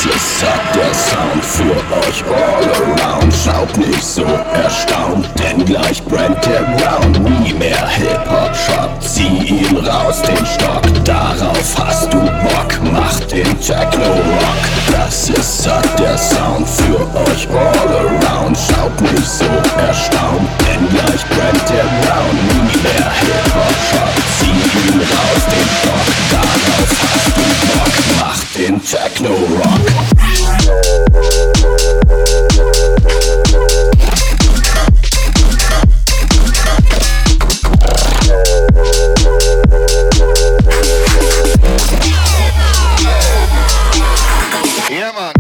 Das ist halt der Sound für euch all around. Schaut nicht so erstaunt, denn gleich brennt der Ground. Nie mehr Hip-Hop-Shop, zieh ihn raus, den Stock. Darauf hast du Bock, mach den Techno-Rock. Das ist halt der Sound für euch all around. Schaut nicht so erstaunt, denn gleich brennt der Ground. Nie mehr Hip-Hop-Shop, zieh ihn raus, den Stock. Darauf hast du Bock, mach den Techno-Rock. Yeah, man.